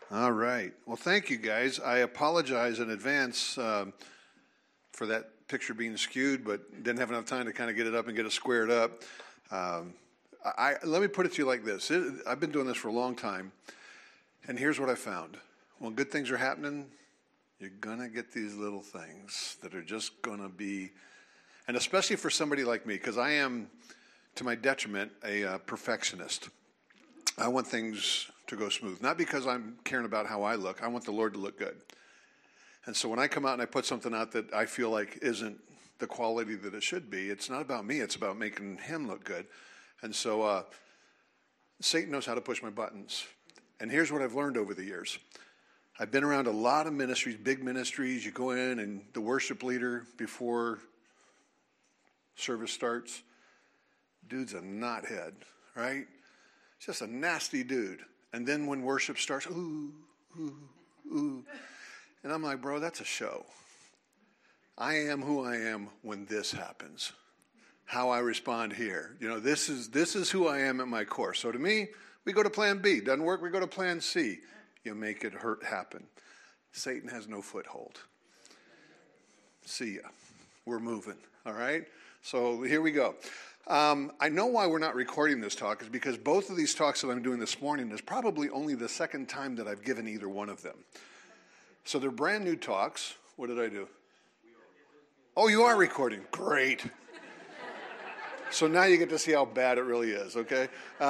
All right. Well, thank you, guys. I apologize in advance for that picture being skewed, but didn't have enough time to kind of get it up and get it squared up. Let me put it to you like this. I've been doing this for a long time, and here's what I found. When good things are happening, you're going to get these little things that are just going to be, and especially for somebody like me, because I am, to my detriment, a perfectionist. I want things to go smooth, not because I'm caring about how I look. I want the Lord to look good. And so when I come out and I put something out that I feel like isn't the quality that it should be, it's not about me. It's about making him look good. And so Satan knows how to push my buttons. And here's what I've learned over the years. I've been around a lot of ministries, big ministries. You go in and the worship leader before service starts, dude's a knothead, right? Just a nasty dude. And then when worship starts, ooh, ooh, ooh. And I'm like, bro, that's a show. I am who I am when this happens. How I respond here. You know, this is who I am at my core. So to me, we go to plan B. Doesn't work, we go to plan C. You make it happen. Satan has no foothold. See ya. We're moving, all right? So here we go. I know why we're not recording this talk is because both of these talks that I'm doing this morning is probably only the second time that I've given either one of them. So they're brand new talks. What did I do? Oh, you are recording. Great. So now you get to see how bad it really is, okay?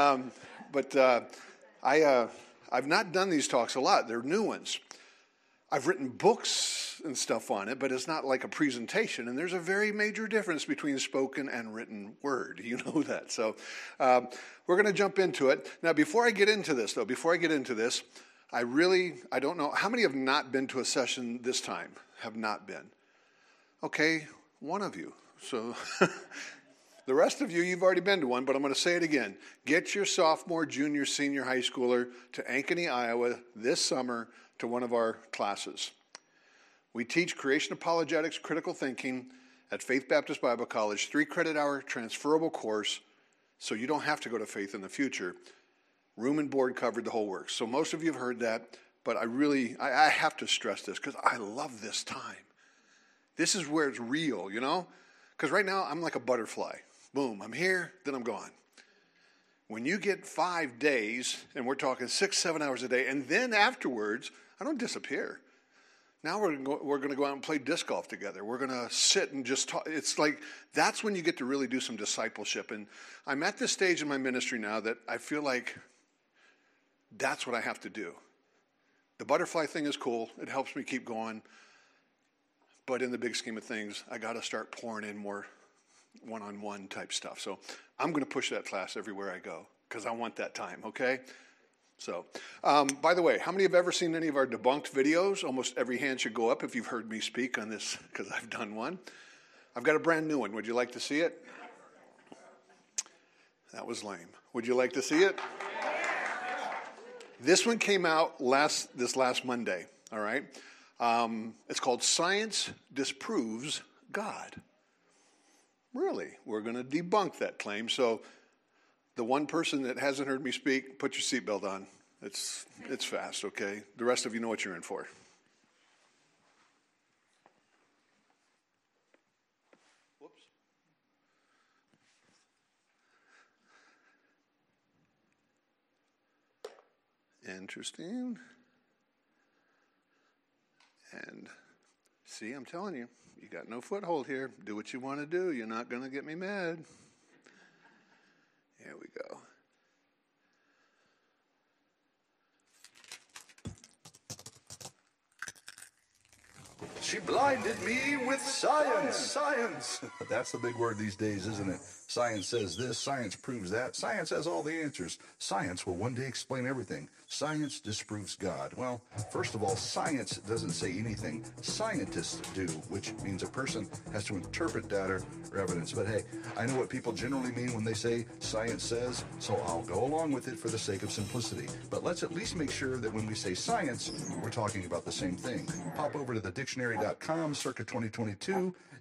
I've not done these talks a lot. They're new ones. I've written books and stuff on it, but it's not like a presentation. And there's a very major difference between spoken and written word. You know that. So we're going to jump into it. Now, before I get into this, I don't know. How many have not been to a session this time? Have not been? Okay, one of you. So the rest of you, you've already been to one, but I'm going to say it again. Get your sophomore, junior, senior high schooler to Ankeny, Iowa this summer to one of our classes. We teach creation apologetics, critical thinking at Faith Baptist Bible College, 3-credit-hour transferable course, so you don't have to go to Faith in the future. Room and board covered, the whole works. So most of you have heard that, but I have to stress this because I love this time. This is where it's real, you know? Because right now I'm like a butterfly. Boom, I'm here, then I'm gone. When you get 5 days, and we're talking 6-7 hours a day, and then afterwards, I don't disappear. Now we're going to go out and play disc golf together. We're going to sit and just talk. It's like that's when you get to really do some discipleship. And I'm at this stage in my ministry now that I feel like that's what I have to do. The butterfly thing is cool. It helps me keep going. But in the big scheme of things, I got to start pouring in more one-on-one type stuff. So I'm going to push that class everywhere I go because I want that time, okay? So, by the way, how many have ever seen any of our debunked videos? Almost every hand should go up if you've heard me speak on this because I've done one. I've got a brand new one. Would you like to see it? That was lame. Would you like to see it? This one came out this last Monday, all right? It's called Science Disproves God. Really? We're going to debunk that claim. So the one person that hasn't heard me speak, put your seatbelt on. It's fast, okay? The rest of you know what you're in for. Whoops. Interesting. And see, I'm telling you, you got no foothold here. Do what you want to do. You're not going to get me mad. Here we go. She blinded me with science. Science. That's the big word these days, isn't it? Science says this, science proves that. Science has all the answers. Science will one day explain everything. Science disproves God. Well, first of all, science doesn't say anything. Scientists do, which means a person has to interpret data or evidence. But hey, I know what people generally mean when they say science says, so I'll go along with it for the sake of simplicity. But let's at least make sure that when we say science, we're talking about the same thing. Pop over to thedictionary.com, circa 2022.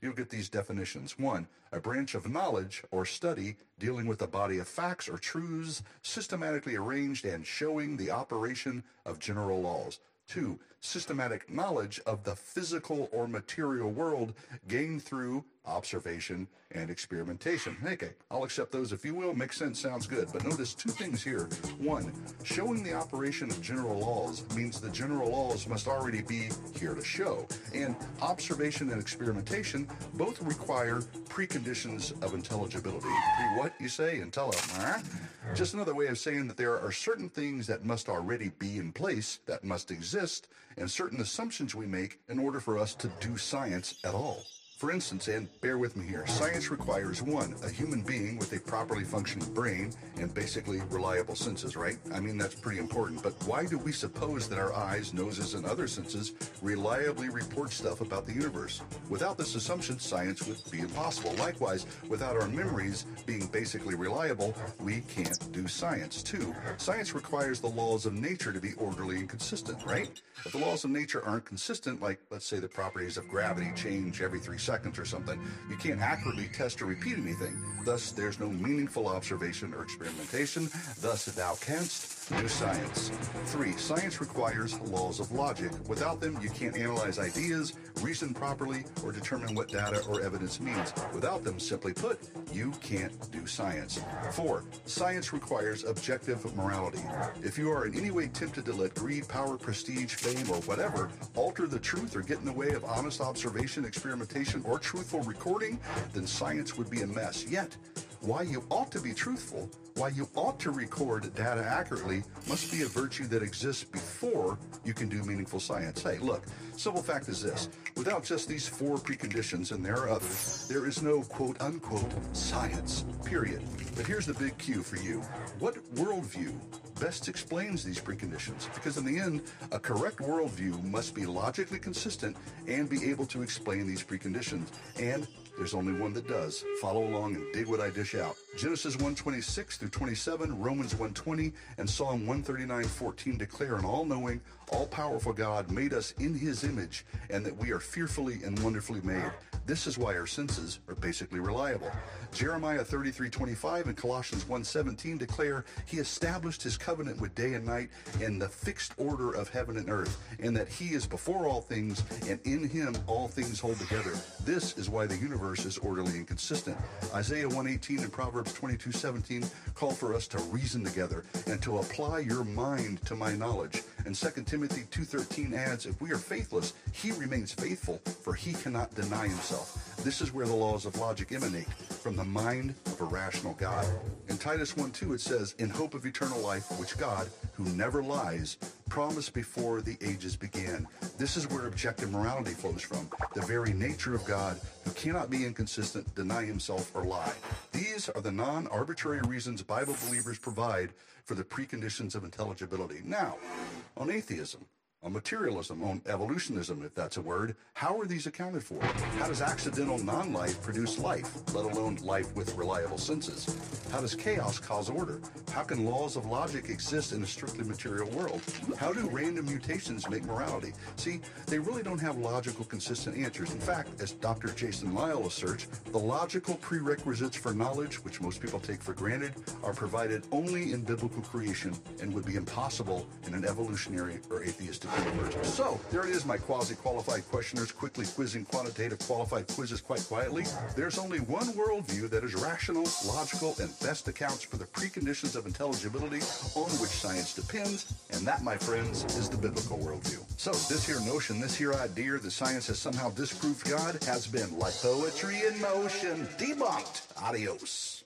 you'll get these definitions. 1, a branch of knowledge or study dealing with a body of facts or truths systematically arranged and showing the operation of general laws. 2, systematic knowledge of the physical or material world gained through observation and experimentation. Okay, I'll accept those if you will. Makes sense, sounds good. But notice 2 things here. 1, showing the operation of general laws means the general laws must already be here to show. And observation and experimentation both require preconditions of intelligibility. What, you say? Huh? Just another way of saying that there are certain things that must already be in place, that must exist, and certain assumptions we make in order for us to do science at all. For instance, and bear with me here, science requires 1, a human being with a properly functioning brain and basically reliable senses, right? I mean, that's pretty important. But why do we suppose that our eyes, noses, and other senses reliably report stuff about the universe? Without this assumption, science would be impossible. Likewise, without our memories being basically reliable, we can't do science. 2, science requires the laws of nature to be orderly and consistent, right? If the laws of nature aren't consistent, like, let's say, the properties of gravity change every 3 seconds or something, you can't accurately test or repeat anything. Thus, there's no meaningful observation or experimentation. Thus, thou canst do science. 3, science requires laws of logic. Without them, you can't analyze ideas, reason properly, or determine what data or evidence means. Without them, simply put, you can't do science. 4, science requires objective morality. If you are in any way tempted to let greed, power, prestige, fame, or whatever alter the truth or get in the way of honest observation, experimentation, or truthful recording, then science would be a mess. Yet, why you ought to be truthful, why you ought to record data accurately, must be a virtue that exists before you can do meaningful science. Hey, look, simple fact is this. Without just these 4 preconditions, and there are others, there is no quote-unquote science, period. But here's the big cue for you. What worldview best explains these preconditions? Because in the end, a correct worldview must be logically consistent and be able to explain these preconditions. And there's only one that does. Follow along and dig what I dish out. Genesis 1:26 through 27, Romans 1:20, and Psalm 139:14 declare an all-knowing, all-powerful God made us in his image, and that we are fearfully and wonderfully made. This is why our senses are basically reliable. Jeremiah 33:25 and Colossians 1:17 declare he established his covenant with day and night in the fixed order of heaven and earth, and that he is before all things, and in him all things hold together. This is why the universe is orderly and consistent. Isaiah 1:18 and Proverbs 22:17 call for us to reason together and to apply your mind to my knowledge. And 2 Timothy 2:13 adds, if we are faithless, he remains faithful, for he cannot deny himself. This is where the laws of logic emanate, from the mind of a rational God. In Titus 1:2 it says, in hope of eternal life, which God, who never lies, promised before the ages began. This is where objective morality flows from, the very nature of God, who cannot be inconsistent, deny himself, or lie. These are the non-arbitrary reasons Bible believers provide for the preconditions of intelligibility. Now, on atheism, on materialism, on evolutionism, if that's a word, how are these accounted for? How does accidental non-life produce life, let alone life with reliable senses? How does chaos cause order? How can laws of logic exist in a strictly material world? How do random mutations make morality? See, they really don't have logical, consistent answers. In fact, as Dr. Jason Lisle asserts, the logical prerequisites for knowledge, which most people take for granted, are provided only in biblical creation and would be impossible in an evolutionary or atheistic universe. So, there it is, my quasi-qualified questioners, quickly quizzing quantitative qualified quizzes quite quietly. There's only one worldview that is rational, logical, and best accounts for the preconditions of intelligibility on which science depends, and that, my friends, is the biblical worldview. So, this here notion, this here idea that science has somehow disproved God has been, like poetry in motion, debunked. Adios.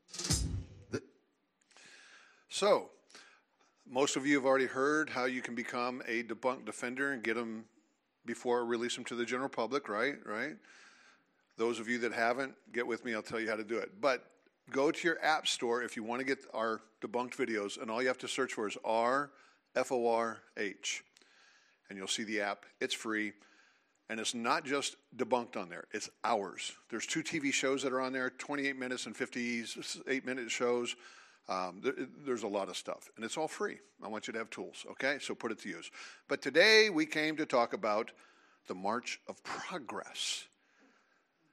So, most of you have already heard how you can become a debunked defender and get them before I release them to the general public, right? Those of you that haven't, get with me, I'll tell you how to do it. But go to your app store if you want to get our debunked videos, and all you have to search for is RFORH. And you'll see the app. It's free. And it's not just debunked on there. It's ours. There's 2 TV shows that are on there, 28 minutes and 58-minute shows. There's a lot of stuff, and it's all free. I want you to have tools, okay? So put it to use. But today we came to talk about the March of Progress.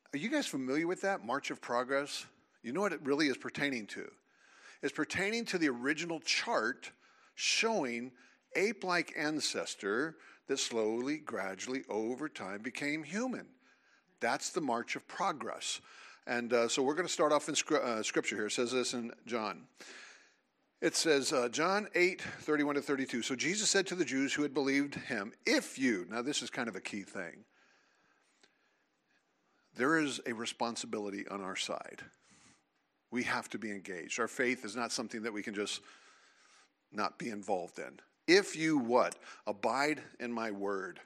Are you guys familiar with that, March of Progress? You know what it really is pertaining to? It's pertaining to the original chart showing ape-like ancestor that slowly, gradually, over time became human. That's the March of Progress. And so we're going to start off in Scripture here. It says this in John. It says, John 8:31 to 32. So Jesus said to the Jews who had believed him, if you, now this is kind of a key thing, there is a responsibility on our side. We have to be engaged. Our faith is not something that we can just not be involved in. If you what? Abide in my word.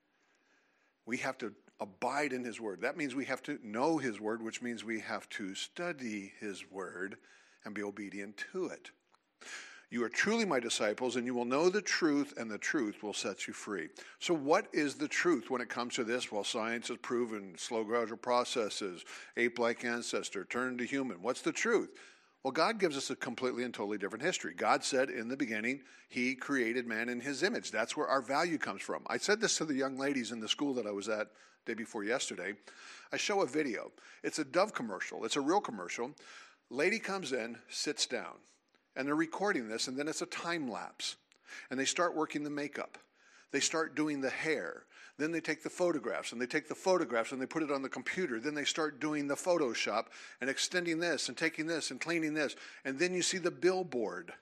We have to abide in his word. That means we have to know his word, which means we have to study his word and be obedient to it. You are truly my disciples, and you will know the truth, and the truth will set you free. So what is the truth when it comes to this? Well, science has proven slow gradual processes, ape-like ancestor, turned to human. What's the truth? Well, God gives us a completely and totally different history. God said in the beginning, he created man in his image. That's where our value comes from. I said this to the young ladies in the school that I was at day before yesterday. I show a video. It's a Dove commercial. It's a real commercial. Lady comes in, sits down. And they're recording this, and then it's a time lapse. And they start working the makeup. They start doing the hair. Then they take the photographs, and they take the photographs, and they put it on the computer. Then they start doing the Photoshop and extending this and taking this and cleaning this. And then you see the billboard.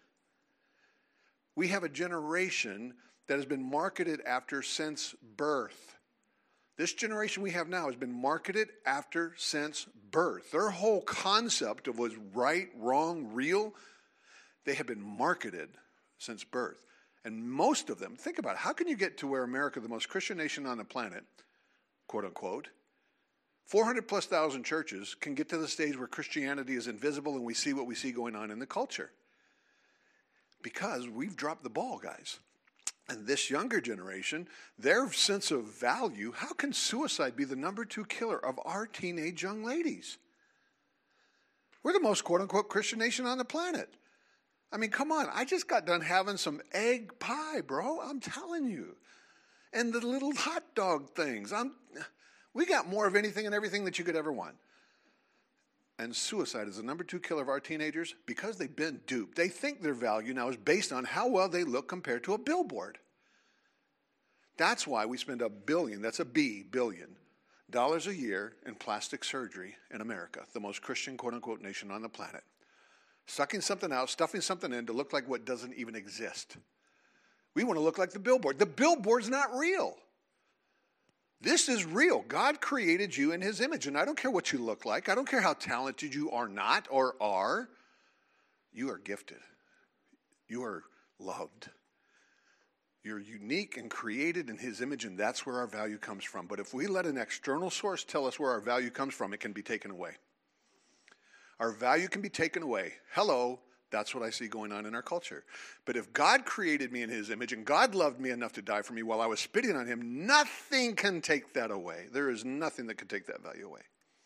We have a generation that has been marketed after since birth. This generation we have now has been marketed after since birth. Their whole concept of what's right, wrong, real, they have been marketed since birth. And most of them, think about it, how can you get to where America, the most Christian nation on the planet, quote unquote, 400 plus thousand churches can get to the stage where Christianity is invisible and we see what we see going on in the culture? Because we've dropped the ball, guys. And this younger generation, their sense of value, how can suicide be the number 2 killer of our teenage young ladies? We're the most quote unquote Christian nation on the planet. I mean, come on. I just got done having some egg pie, bro. I'm telling you. And the little hot dog things. We got more of anything and everything that you could ever want. And suicide is the number 2 killer of our teenagers because they've been duped. They think their value now is based on how well they look compared to a billboard. That's why we spend $1 billion, that's a B, billion, dollars a year in plastic surgery in America, the most Christian, quote-unquote, nation on the planet. Sucking something out, stuffing something in to look like what doesn't even exist. We want to look like the billboard. The billboard's not real. This is real. God created you in his image, and I don't care what you look like. I don't care how talented you are not or are. You are gifted. You are loved. You're unique and created in his image, and that's where our value comes from. But if we let an external source tell us where our value comes from, it can be taken away. Our value can be taken away. Hello, that's what I see going on in our culture. But if God created me in his image and God loved me enough to die for me while I was spitting on him, nothing can take that away. There is nothing that can take that value away.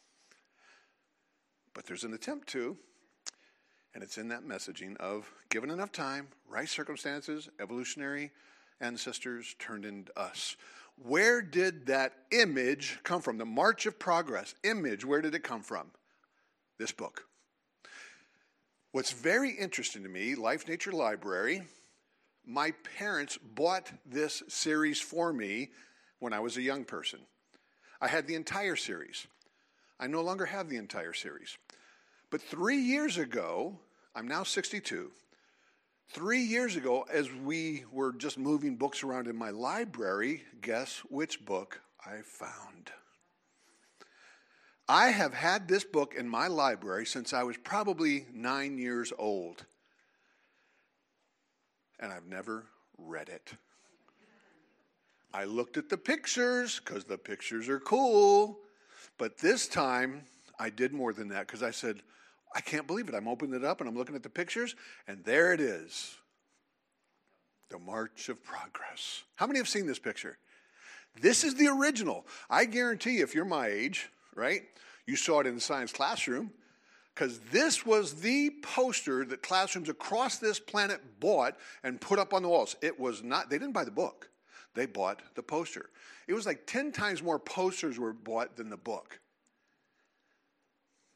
But there's an attempt to, and it's in that messaging of given enough time, right circumstances, evolutionary ancestors turned into us. Where did that image come from? The March of Progress image, where did it come from? This book. What's very interesting to me, Life Nature Library, my parents bought this series for me when I was a young person. I had the entire series. I no longer have the entire series. But 3 years ago, I'm now 62, 3 years ago, as we were just moving books around in my library, guess which book I found? I have had this book in my library since I was probably 9 years old. And I've never read it. I looked at the pictures because the pictures are cool. But this time I did more than that because I said, I can't believe it. I'm opening it up and I'm looking at the pictures and there it is. The March of Progress. How many have seen this picture? This is the original. I guarantee you, if you're my age, right, you saw it in the science classroom because this was the poster that classrooms across this planet bought and put up on the walls. It was not, they didn't buy the book. They bought the poster. It was like 10 times more posters were bought than the book.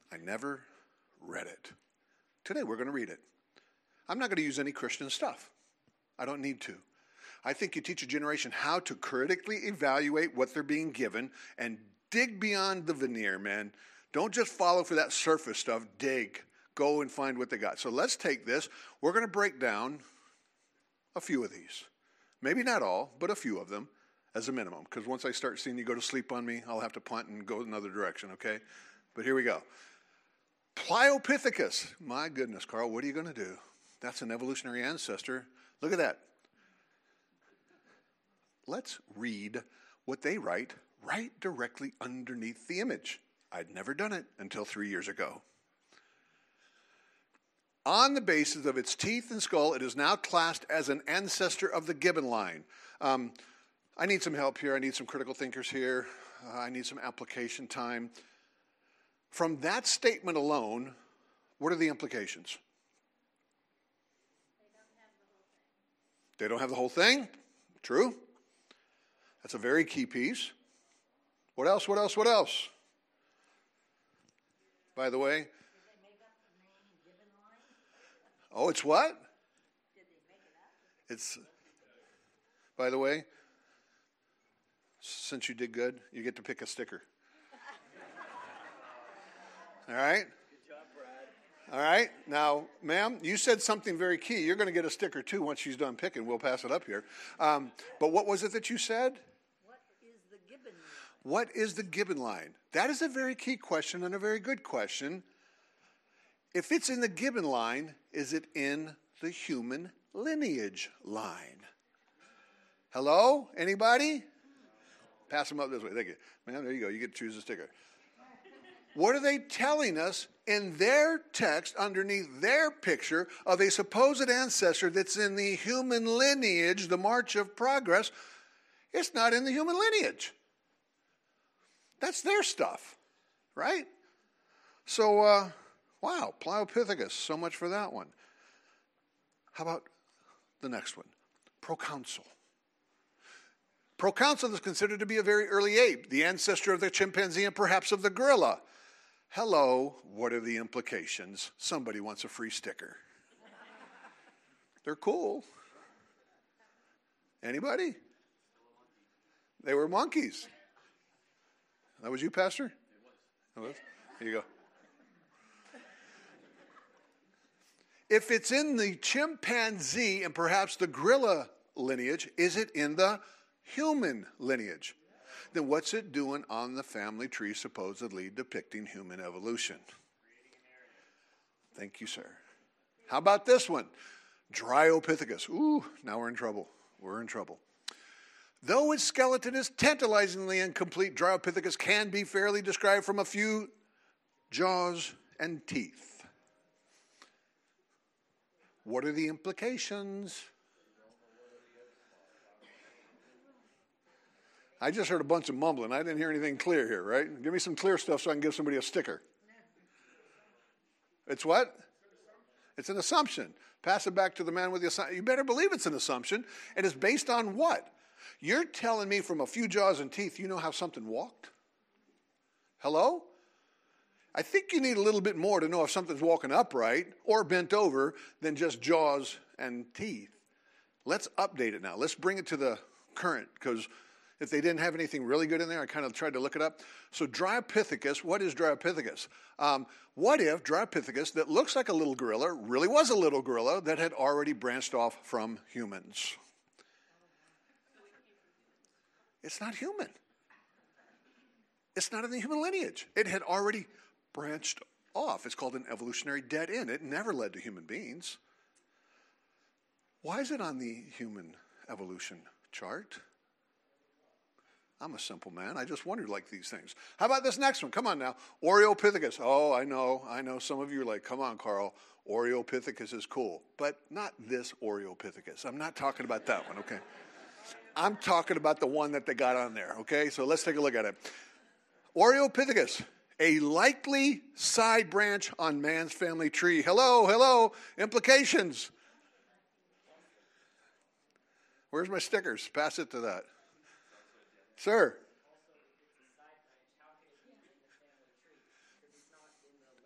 I never read it. Today we're going to read it. I'm not going to use any Christian stuff. I don't need to. I think you teach a generation how to critically evaluate what they're being given and dig beyond the veneer, man. Don't just follow for that surface stuff. Dig. Go and find what they got. So let's take this. We're going to break down a few of these. Maybe not all, but a few of them as a minimum. Because once I start seeing you go to sleep on me, I'll have to punt and go another direction, okay? But here we go. Pliopithecus. My goodness, Carl, what are you going to do? That's an evolutionary ancestor. Look at that. Let's read what they write right directly underneath the image. I'd never done it until 3 years ago. On the basis of its teeth and skull, it is now classed as an ancestor of the gibbon line. I need some help here. I need some critical thinkers here. I need some application time. From that statement alone, what are the implications? They don't have the whole thing. True. That's a very key piece. What else? What else? What else? By the way. Oh, it's what? It's, by the way, since you did good, you get to pick a sticker. All right? Good job, Brad. All right. Now, ma'am, you said something very key. You're going to get a sticker, too, once she's done picking. We'll pass it up here. But what was it that you said? What is the gibbon line? What is the gibbon line? That is a very key question and a very good question. If it's in the gibbon line, is it in the human lineage line? Hello? Anybody? Pass them up this way. Thank you. Ma'am, there you go. You get to choose a sticker. What are they telling us in their text underneath their picture of a supposed ancestor that's in the human lineage, the march of progress? It's not in the human lineage. That's their stuff, right? So, wow, Pliopithecus, so much for that one. How about the next one? Proconsul. Proconsul is considered to be a very early ape, the ancestor of the chimpanzee and perhaps of the gorilla. Hello, what are the implications? Somebody wants a free sticker. They're cool. Anybody? They were monkeys. That was you, Pastor? It was. Here you go. If it's in the chimpanzee and perhaps the gorilla lineage, is it in the human lineage? Then what's it doing on the family tree supposedly depicting human evolution? Thank you, sir. How about this one? Dryopithecus. Ooh, now we're in trouble. We're in trouble. Though its skeleton is tantalizingly incomplete, Dryopithecus can be fairly described from a few jaws and teeth. What are the implications? I just heard a bunch of mumbling. I didn't hear anything clear here, right? Give me some clear stuff so I can give somebody a sticker. It's what? It's an assumption. Pass it back to the man with the assumption. You better believe it's an assumption. And it's based on what? You're telling me from a few jaws and teeth you know how something walked? Hello? I think you need a little bit more to know if something's walking upright or bent over than just jaws and teeth. Let's update it now. Let's bring it to the current, because if they didn't have anything really good in there, I kind of tried to look it up. So Dryopithecus, what is Dryopithecus? What if Dryopithecus, that looks like a little gorilla, really was a little gorilla that had already branched off from humans? It's not human. It's not in the human lineage. It had already branched off. It's called an evolutionary dead end. It never led to human beings. Why is it on the human evolution chart? I'm a simple man. I just wondered like these things. How about this next one? Come on now. Oreopithecus. Oh, I know. Some of you are like, come on, Carl. Oreopithecus is cool. But not this Oreopithecus. I'm not talking about that one, okay? I'm talking about the one that they got on there, okay? So let's take a look at it. Oreopithecus, a likely side branch on man's family tree. Hello. Implications. Where's my stickers? Pass it to that. Sir.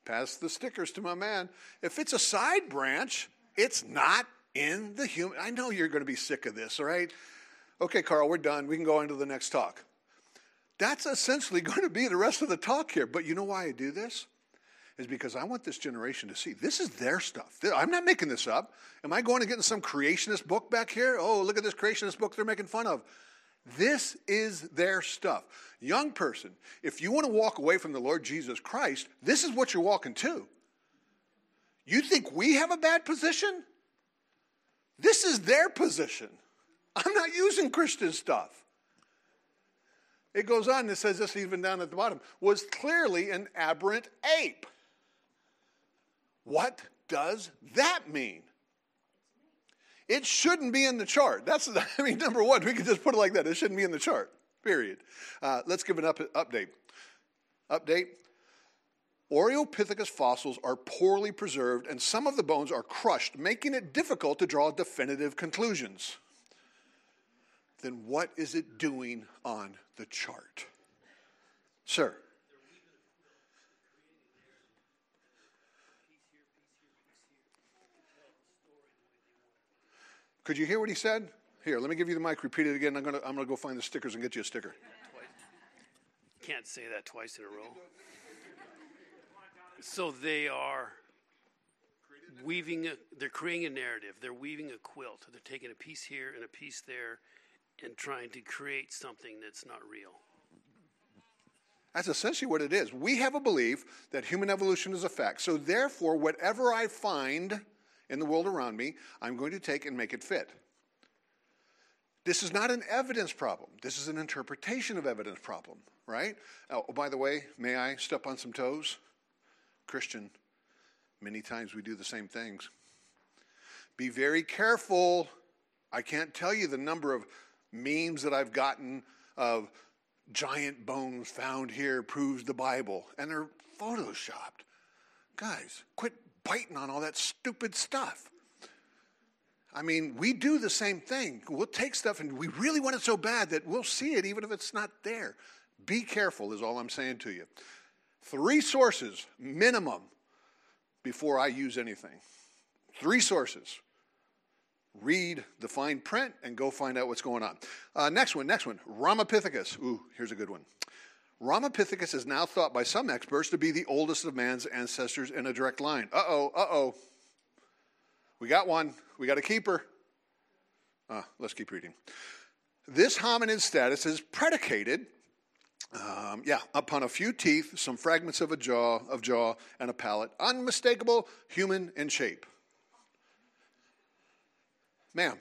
Pass the stickers to my man. If it's a side branch, it's not in the human. I know you're going to be sick of this, all right? Okay, Carl, we're done. We can go into the next talk. That's essentially going to be the rest of the talk here. But you know why I do this? Is because I want this generation to see this is their stuff. I'm not making this up. Am I going to get in some creationist book back here? Oh, look at this creationist book they're making fun of. This is their stuff. Young person, if you want to walk away from the Lord Jesus Christ, this is what you're walking to. You think we have a bad position? This is their position. I'm not using Christian stuff. It goes on, it says this even down at the bottom, was clearly an aberrant ape. What does that mean? It shouldn't be in the chart. Number one, we could just put it like that. It shouldn't be in the chart, period. Let's give an update. Update. Oreopithecus fossils are poorly preserved, and some of the bones are crushed, making it difficult to draw definitive conclusions. Then what is it doing on the chart? Sir? Could you hear what he said? Here, let me give you the mic. Repeat it again. I'm gonna go find the stickers and get you a sticker. Can't say that twice in a row. So they are they're creating a narrative. They're weaving a quilt. They're taking a piece here and a piece there and trying to create something that's not real. That's essentially what it is. We have a belief that human evolution is a fact. So therefore, whatever I find in the world around me, I'm going to take and make it fit. This is not an evidence problem. This is an interpretation of evidence problem, right? Oh, by the way, may I step on some toes? Christian, many times we do the same things. Be very careful. I can't tell you the number of memes that I've gotten of giant bones found here proves the Bible, and they're photoshopped. Guys, quit biting on all that stupid stuff. I mean, we do the same thing. We'll take stuff and we really want it so bad that we'll see it even if it's not there. Be careful is all I'm saying to you. 3 sources, minimum, before I use anything. 3 sources. Read the fine print and go find out what's going on. Next one. Ramapithecus. Ooh, here's a good one. Ramapithecus is now thought by some experts to be the oldest of man's ancestors in a direct line. Uh-oh. We got one. We got a keeper. Let's keep reading. This hominid status is predicated, upon a few teeth, some fragments of jaw, and a palate, unmistakable human in shape. Ma'am.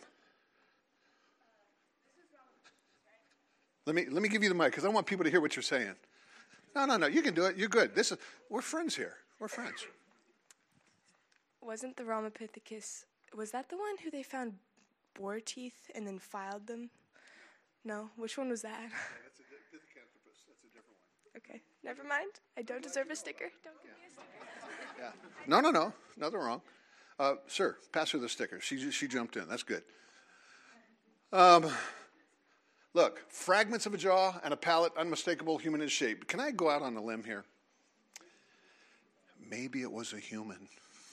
Let me give you the mic because I want people to hear what you're saying. No, you can do it. You're good. We're friends here. We're friends. Wasn't the Ramapithecus, was that the one who they found boar teeth and then filed them? No, which one was that? Yeah, that's a Pithecanthropus. That's a different one. Okay, never mind. I don't deserve a sticker. Don't give me a sticker. Yeah. No. Nothing wrong. Sir, pass her the sticker. She jumped in. That's good. Look, fragments of a jaw and a palate, unmistakable human in shape. Can I go out on a limb here? Maybe it was a human.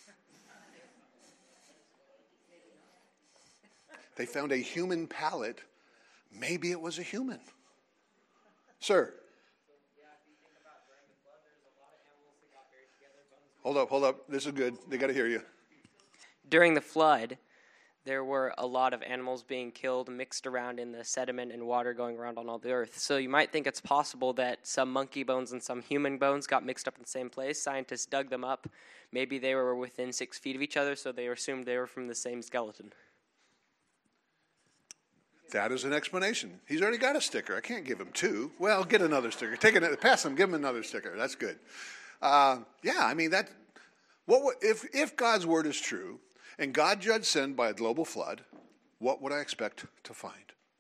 They found a human palate. Maybe it was a human. Sir. Hold up. This is good. They got to hear you. During the flood, there were a lot of animals being killed, mixed around in the sediment and water going around on all the earth. So you might think it's possible that some monkey bones and some human bones got mixed up in the same place. Scientists dug them up. Maybe they were within 6 feet of each other, so they assumed they were from the same skeleton. That is an explanation. He's already got a sticker. I can't give him 2. Well, get another sticker. Pass him. Give him another sticker. That's good. If God's word is true, and God judged sin by a global flood, what would I expect to find?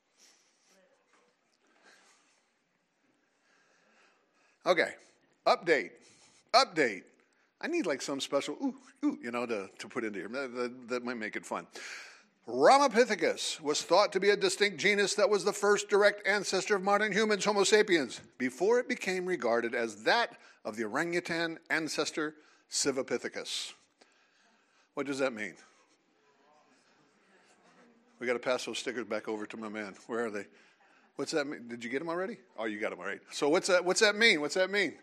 Okay, update. I need like some special to put into here. That might make it fun. Ramapithecus was thought to be a distinct genus that was the first direct ancestor of modern humans, Homo sapiens, before it became regarded as that of the orangutan ancestor Australopithecus. What does that mean? We got to pass those stickers back over to my man. Where are they? What's that mean? Did you get them already? Oh, you got them already. So what's that mean? What's that mean?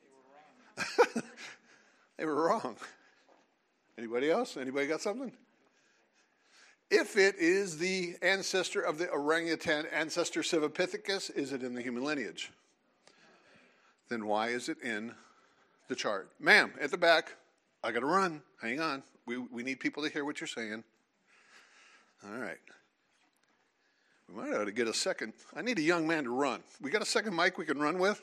They were wrong. Anybody else? Anybody got something? If it is the ancestor of the orangutan ancestor Australopithecus, is it in the human lineage? Then why is it in the chart? Ma'am, at the back. I got to run. Hang on. We need people to hear what you're saying. All right. We might ought to get a second. I need a young man to run. We got a second mic we can run with?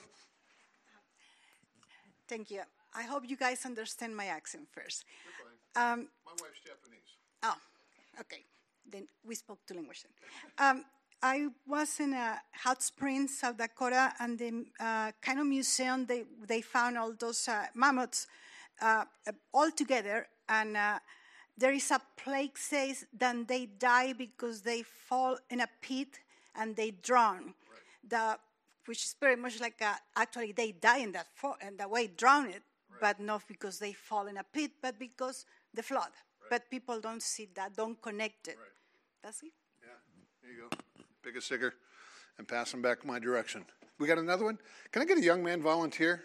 Thank you. I hope you guys understand my accent first. You're fine. My wife's Japanese. Oh, okay. Then we spoke two languages. I was in Hot Springs, South Dakota, and the kind of museum, they found all those mammoths all together, and there is a plaque says that they die because they fall in a pit and they drown. Right. Which is very much like actually they die in that way, drown it, right. But not because they fall in a pit, but because the flood. Right. But people don't see that, don't connect it. Right. That's it. Yeah, there you go. Pick a sticker and pass them back my direction. We got another one? Can I get a young man volunteer?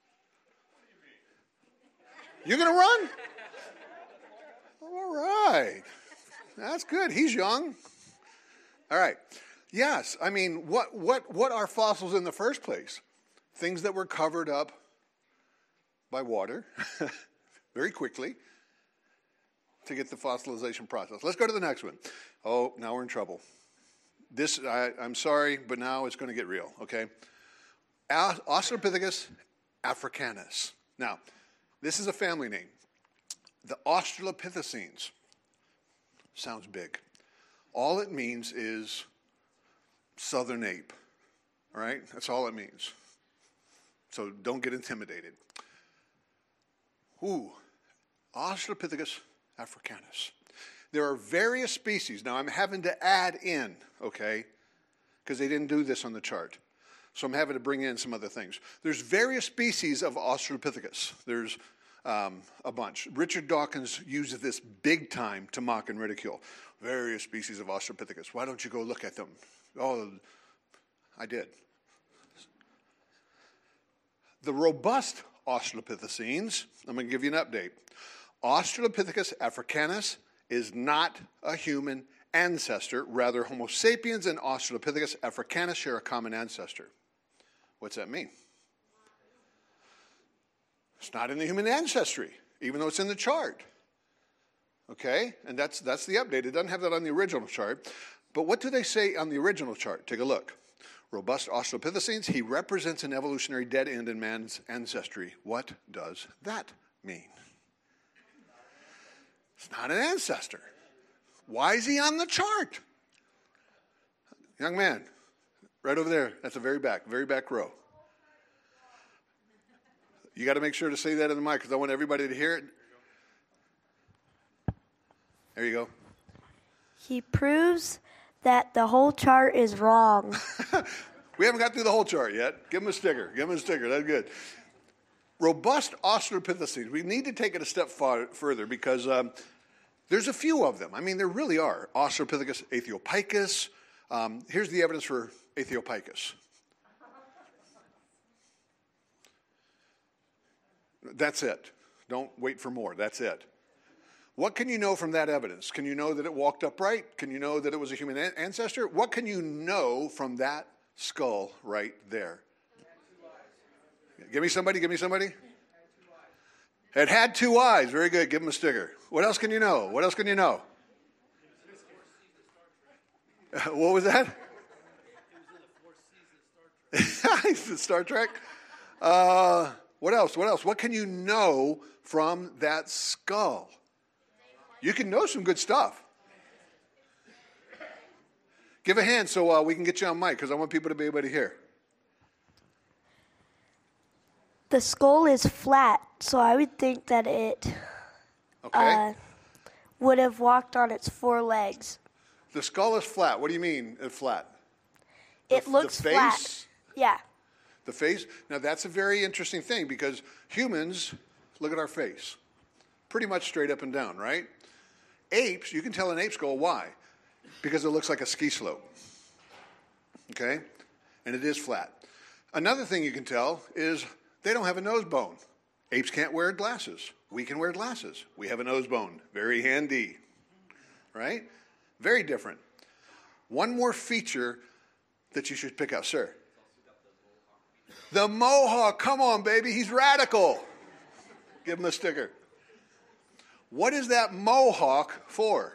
You're going to run? All right. That's good. He's young. All right. Yes. I mean, what are fossils in the first place? Things that were covered up by water very quickly to get the fossilization process. Let's go to the next one. Oh, now we're in trouble. I'm sorry, but now it's going to get real, okay? Australopithecus africanus. Now, this is a family name. The Australopithecines. Sounds big. All it means is southern ape, all right? That's all it means. So don't get intimidated. Australopithecus africanus. There are various species. Now, I'm having to add in, okay, because they didn't do this on the chart. So I'm having to bring in some other things. There's various species of Australopithecus. There's a bunch. Richard Dawkins uses this big time to mock and ridicule. Various species of Australopithecus. Why don't you go look at them? Oh, I did. The robust Australopithecines, I'm going to give you an update. Australopithecus africanus is not a human ancestor. Rather, Homo sapiens and Australopithecus africanus share a common ancestor. What's that mean? It's not in the human ancestry, even though it's in the chart. Okay? And that's the update. It doesn't have that on the original chart. But what do they say on the original chart? Take a look. Robust Australopithecines, he represents an evolutionary dead end in man's ancestry. What does that mean? It's not an ancestor. Why is he on the chart? Young man, right over there. That's the very back row. You got to make sure to say that in the mic because I want everybody to hear it. There you go. He proves that the whole chart is wrong. We haven't got through the whole chart yet. Give him a sticker. That's good. Robust Australopithecines. We need to take it a step further because there's a few of them. I mean, there really are. Australopithecus aethiopicus. Here's the evidence for aethiopicus. That's it. Don't wait for more. That's it. What can you know from that evidence? Can you know that it walked upright? Can you know that it was a human ancestor? What can you know from that skull right there? Give me somebody. It had two eyes. Very good. Give him a sticker. What else can you know? What was that? Star Trek. What else? What can you know from that skull? You can know some good stuff. Give a hand so we can get you on mic because I want people to be able to hear. The skull is flat, so I would think that it would have walked on its four legs. The skull is flat. What do you mean flat? It looks flat. Yeah. The face? Now, that's a very interesting thing because humans Look at our face. Pretty much straight up and down, right? Apes, you can tell an ape skull. Why? Because it looks like a ski slope. Okay? And it is flat. Another thing you can tell is they don't have a nose bone. Apes can't wear glasses. We can wear glasses. We have a nose bone. Very handy. Right? Very different. One more feature that you should pick out, sir. The mohawk. Come on, baby. He's radical. Give him a sticker. What is that mohawk for?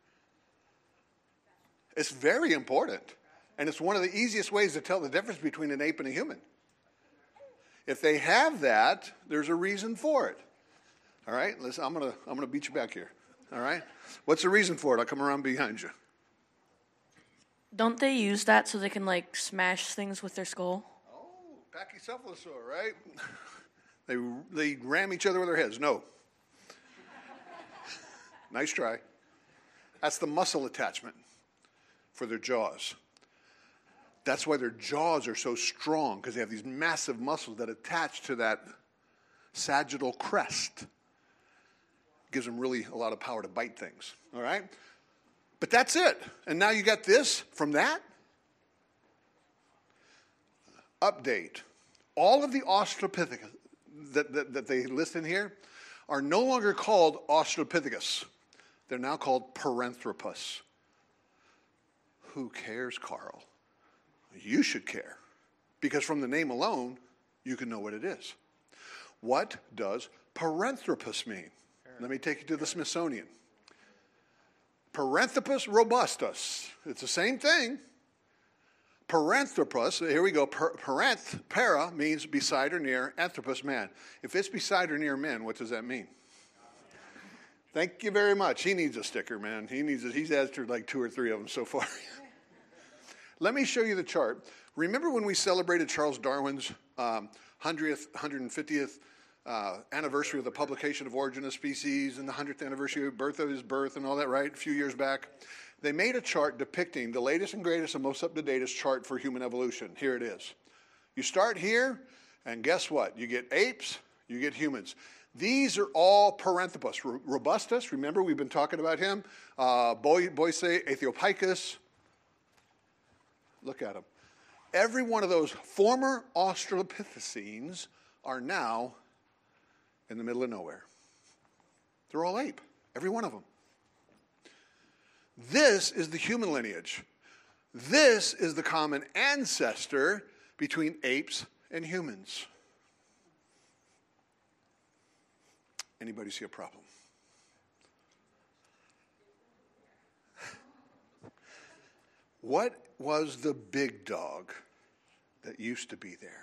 It's very important. And it's one of the easiest ways to tell the difference between an ape and a human. If they have that, there's a reason for it. All right? Listen, I'm gonna beat you back here. All right? What's the reason for it? I'll come around behind you. Don't they use that so they can, like, smash things with their skull? Oh, pachycephalosaur, right? They ram each other with their heads. No. Nice try. That's the muscle attachment for their jaws. That's why their jaws are so strong, because they have these massive muscles that attach to that sagittal crest. Gives them really a lot of power to bite things. All right? But that's it. And now you got this from that. Update. All of the Australopithecus that they list in here are no longer called Australopithecus. They're now called Paranthropus. Who cares, Carl? You should care. Because from the name alone, you can know what it is. What does Paranthropus mean? Let me take you to the Smithsonian. Paranthropus robustus. It's the same thing. Paranthropus, here we go. Para means beside or near, anthropus, man. If it's beside or near men, what does that mean? Thank you very much. He needs a sticker, man. He needs it. He's answered like 2 or 3 of them so far. Let me show you the chart. Remember when we celebrated Charles Darwin's 150th anniversary of the publication of Origin of Species and the 100th anniversary of his birth and all that, right? A few years back. They made a chart depicting the latest and greatest and most up-to-datest chart for human evolution. Here it is. You start here, and guess what? You get apes, you get humans. These are all Paranthropus. Robustus, remember we've been talking about him. Boise, Aethiopicus. Look at them. Every one of those former Australopithecines are now in the middle of nowhere. They're all ape, every one of them. This is the human lineage. This is the common ancestor between apes and humans. Anybody see a problem? What was the big dog that used to be there?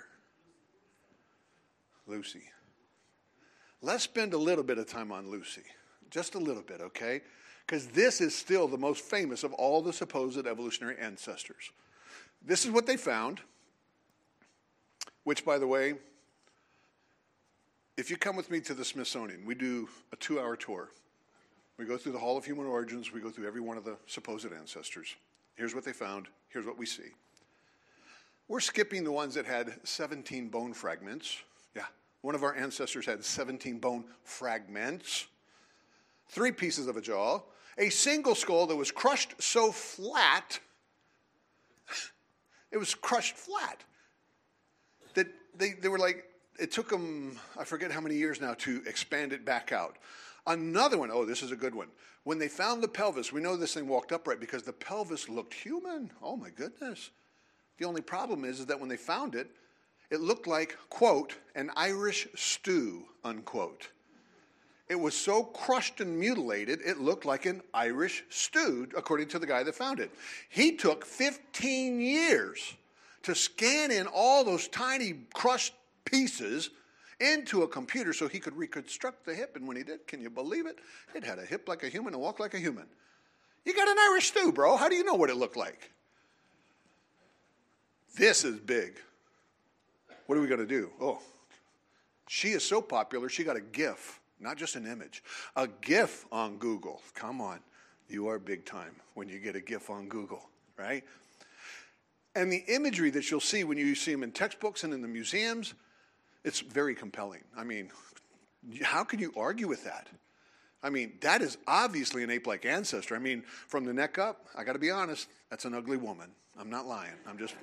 Lucy. Let's spend a little bit of time on Lucy. Just a little bit, okay? Because this is still the most famous of all the supposed evolutionary ancestors. This is what they found, which, by the way, if you come with me to the Smithsonian, we do a 2-hour tour. We go through the Hall of Human Origins. We go through every one of the supposed ancestors. Here's what they found. Here's what we see. We're skipping the ones that had 17 bone fragments. Yeah, one of our ancestors had 17 bone fragments, 3 pieces of a jaw, a single skull that was crushed so flat, it was crushed flat, that they were like, it took them, I forget how many years now, to expand it back out. Another one, oh, this is a good one. When they found the pelvis, we know this thing walked upright because the pelvis looked human. Oh, my goodness. The only problem is that when they found it, it looked like, quote, an Irish stew, unquote. It was so crushed and mutilated, it looked like an Irish stew, according to the guy that found it. He took 15 years to scan in all those tiny crushed pieces into a computer so he could reconstruct the hip. And when he did, can you believe it? It had a hip like a human and walked like a human. You got an Irish stew, bro. How do you know what it looked like? This is big. What are we going to do? Oh, she is so popular, she got a GIF, not just an image. A GIF on Google. Come on. You are big time when you get a GIF on Google, right? And the imagery that you'll see when you see them in textbooks and in the museums, it's very compelling. I mean, How can you argue with that? I mean, that is obviously an ape-like ancestor. I mean, from the neck up, I got to be honest, that's an ugly woman. I'm not lying. I'm just...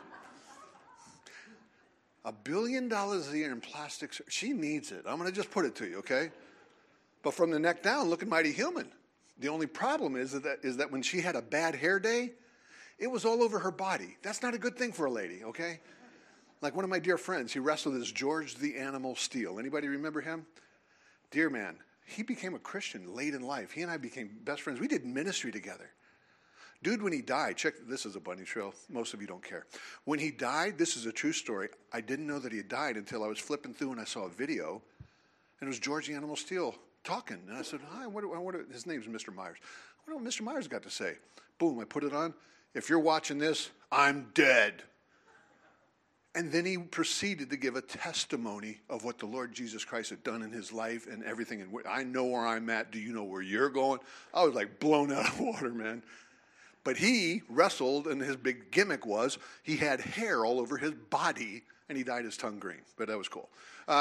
$1 billion a year in plastic. She needs it. I'm going to just put it to you, okay? But from the neck down, looking mighty human. The only problem is that when she had a bad hair day, it was all over her body. That's not a good thing for a lady, okay? Like one of my dear friends, he wrestled as George the Animal Steele. Anybody remember him? Dear man, he became a Christian late in life. He and I became best friends. We did ministry together. Dude, when he died, check, this is a bunny trail. Most of you don't care. When he died, this is a true story. I didn't know that he had died until I was flipping through and I saw a video. And it was George the Animal Steele talking. And I said, hi, his name's Mr. Myers. I wonder what Mr. Myers got to say. Boom, I put it on. If you're watching this, I'm dead. And then he proceeded to give a testimony of what the Lord Jesus Christ had done in his life and everything. And I know where I'm at. Do you know where you're going? I was like blown out of water, man. But he wrestled, and his big gimmick was he had hair all over his body, and he dyed his tongue green. But that was cool.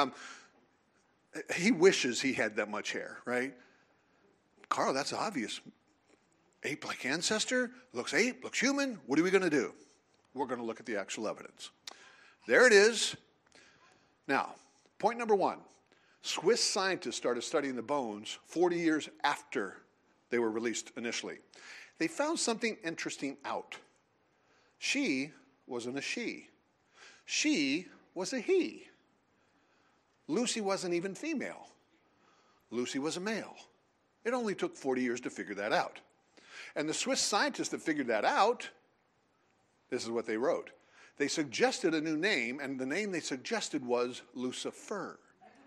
He wishes he had that much hair, right? Carl, that's obvious. Ape-like ancestor, looks ape, looks human. What are we going to do? We're going to look at the actual evidence. There it is. Now, point number one. Swiss scientists started studying the bones 40 years after they were released initially. They found something interesting out. She wasn't a she. She was a he. Lucy wasn't even female. Lucy was a male. It only took 40 years to figure that out. And the Swiss scientists that figured that out, this is what they wrote. They suggested a new name, and the name they suggested was Lucifer.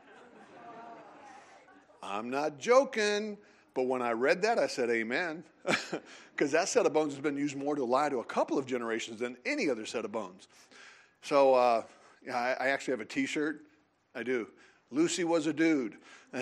I'm not joking. But when I read that, I said, amen. Because that set of bones has been used more to lie to a couple of generations than any other set of bones. So I actually have a T-shirt. I do. Lucy was a dude.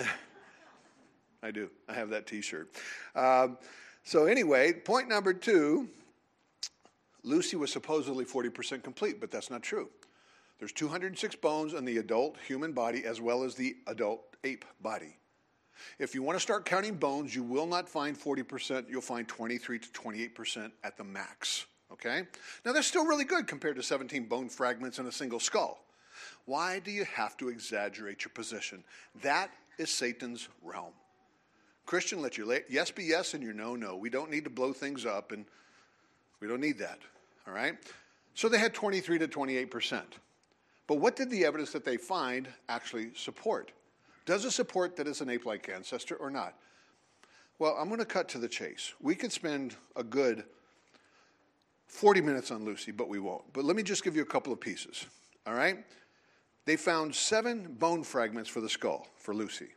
I do. I have that T-shirt. So anyway, point number two, Lucy was supposedly 40% complete, but that's not true. There's 206 bones in the adult human body as well as the adult ape body. If you want to start counting bones, you will not find 40%. You'll find 23 to 28% at the max. Okay? Now, that's still really good compared to 17 bone fragments in a single skull. Why do you have to exaggerate your position? That is Satan's realm. Christian, let your yes be yes and your no, no. We don't need to blow things up, and we don't need that. All right? So they had 23 to 28%. But what did the evidence that they find actually support? Does it support that it's an ape-like ancestor or not? Well, I'm going to cut to the chase. We could spend a good 40 minutes on Lucy, but we won't. But let me just give you a couple of pieces, all right? They found 7 bone fragments for the skull for Lucy.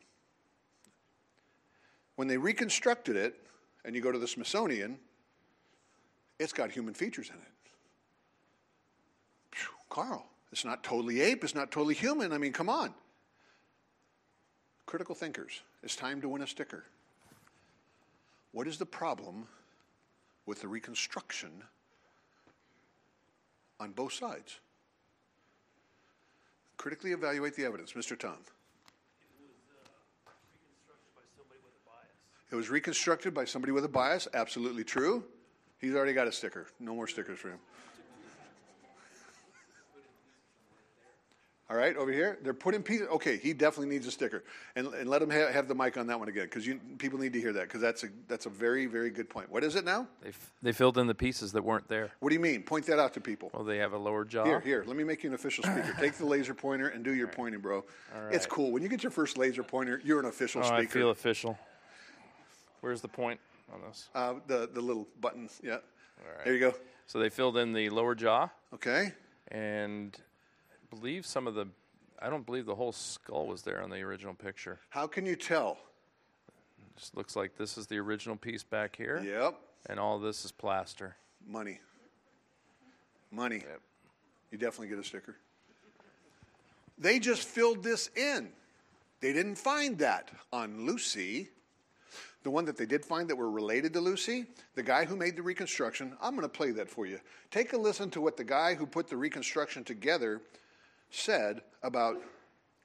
When they reconstructed it, and you go to the Smithsonian, it's got human features in it. Phew, Carl, it's not totally ape, it's not totally human. I mean, come on. Critical thinkers, it's time to win a sticker. What is the problem with the reconstruction on both sides? Critically evaluate the evidence. Mr. Tom. It was reconstructed by somebody with a bias. Absolutely true. He's already got a sticker. No more stickers for him. All right, over here, they're putting pieces. Okay, he definitely needs a sticker. And let him have the mic on that one again, because people need to hear that, because that's a very, very good point. What is it now? They filled in the pieces that weren't there. What do you mean? Point that out to people. Well, they have a lower jaw. Here, let me make you an official speaker. Take the laser pointer and do your pointing, bro. All right. It's cool. When you get your first laser pointer, you're an official speaker. I feel official. Where's the point on this? The little button, yeah. All right. There you go. So they filled in the lower jaw. Okay. And I believe I don't believe the whole skull was there on the original picture. How can you tell? It just looks like this is the original piece back here. Yep. And all this is plaster. Money. Yep. You definitely get a sticker. They just filled this in. They didn't find that on Lucy. The one that they did find that were related to Lucy, the guy who made the reconstruction, I'm going to play that for you. Take a listen to what the guy who put the reconstruction together said about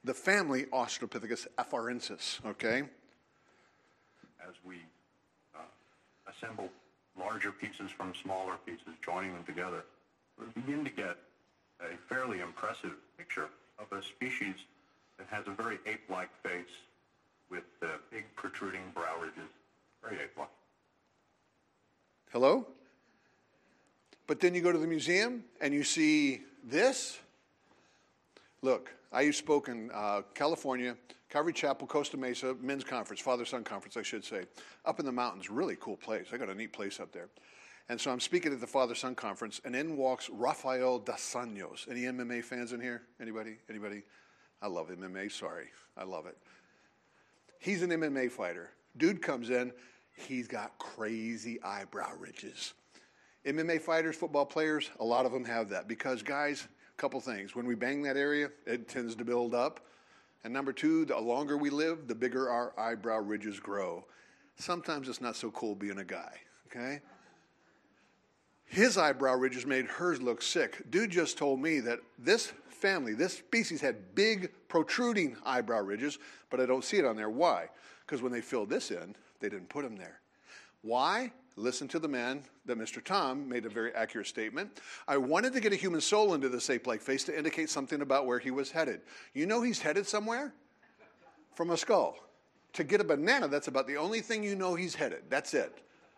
the family Australopithecus afarensis, okay? As we assemble larger pieces from smaller pieces, joining them together, we begin to get a fairly impressive picture of a species that has a very ape-like face with big protruding brow ridges, very ape-like. Hello? But then you go to the museum and you see this. Look, I spoke in California, Calvary Chapel, Costa Mesa, men's conference, father-son conference, I should say, up in the mountains. Really cool place. I got a neat place up there. And so I'm speaking at the father-son conference, and in walks Rafael dos Anjos. Any MMA fans in here? Anybody? Anybody? I love MMA. Sorry. I love it. He's an MMA fighter. Dude comes in. He's got crazy eyebrow ridges. MMA fighters, football players, a lot of them have that because, guys, a couple things. When we bang that area, it tends to build up. And number two, the longer we live, the bigger our eyebrow ridges grow. Sometimes it's not so cool being a guy, okay? His eyebrow ridges made hers look sick. Dude just told me that this family, this species had big protruding eyebrow ridges, but I don't see it on there. Why? Because when they filled this in, they didn't put them there. Why? Listen to the man that Mr. Tom made a very accurate statement. I wanted to get a human soul into this ape-like face to indicate something about where he was headed. You know he's headed somewhere? From a skull. To get a banana, that's about the only thing you know he's headed. That's it.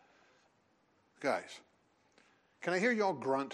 Guys, can I hear y'all grunt?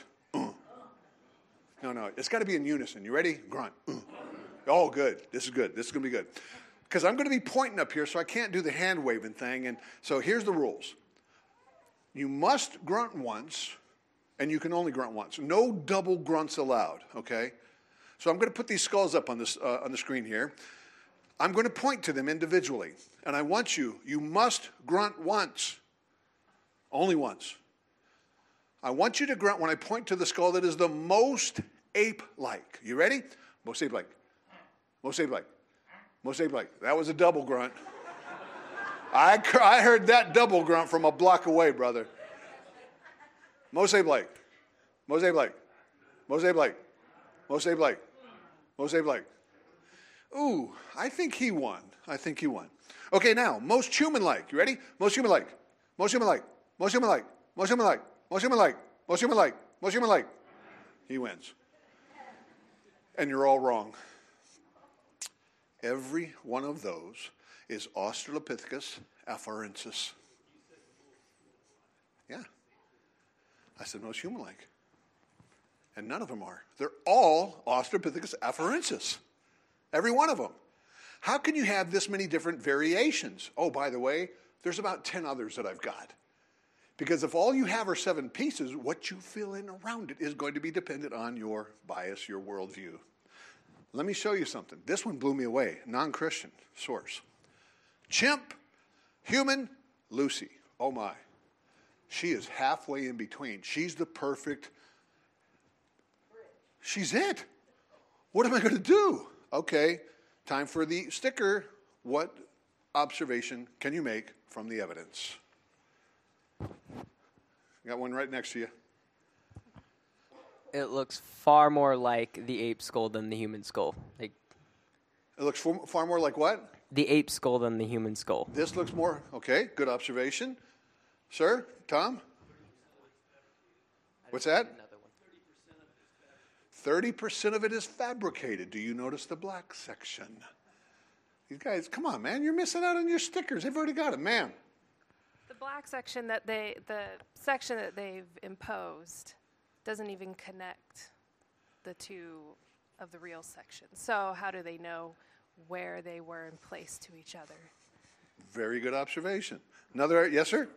No, it's got to be in unison. You ready? Grunt. Oh, good. This is good. This is going to be good. Because I'm going to be pointing up here, so I can't do the hand-waving thing. And so here's the rules. You must grunt once, and you can only grunt once. No double grunts allowed, okay? So I'm going to put these skulls up on the screen here. I'm going to point to them individually. And I want you must grunt once. Only once. I want you to grunt when I point to the skull that is the most ape-like. You ready? Most ape-like. Most ape-like. Most ape-like. That was a double grunt. I heard that double grunt from a block away, brother. Most ape-like. Most ape-like. Most ape-like. Most ape-like. Most ape-like. Ooh, I think he won. Okay, now, most human-like. You ready? Most human-like. Most human-like. Most human-like. Most human-like. Most human-like. Most human-like. Most human-like. He wins. And you're all wrong. Every one of those is Australopithecus afarensis. Yeah. I said most human-like. And none of them are. They're all Australopithecus afarensis. Every one of them. How can you have this many different variations? Oh, by the way, there's about 10 others that I've got. Because if all you have are 7 pieces, what you fill in around it is going to be dependent on your bias, your worldview. Let me show you something. This one blew me away. Non-Christian source. Chimp, human, Lucy. Oh my. She is halfway in between. She's the perfect. She's it. What am I going to do? Okay, time for the sticker. What observation can you make from the evidence? Got one right next to you. It looks far more like the ape skull than the human skull. It looks far more like what? The ape skull than the human skull. This looks more, okay, good observation. Sir, Tom? What's that? 30% of it is fabricated. Do you notice the black section? You guys, come on, man. You're missing out on your stickers. They've already got it, ma'am. The black section the section that they've imposed doesn't even connect the two of the real sections. So how do they know where they were in place to each other? Very good observation. Another, yes, sir?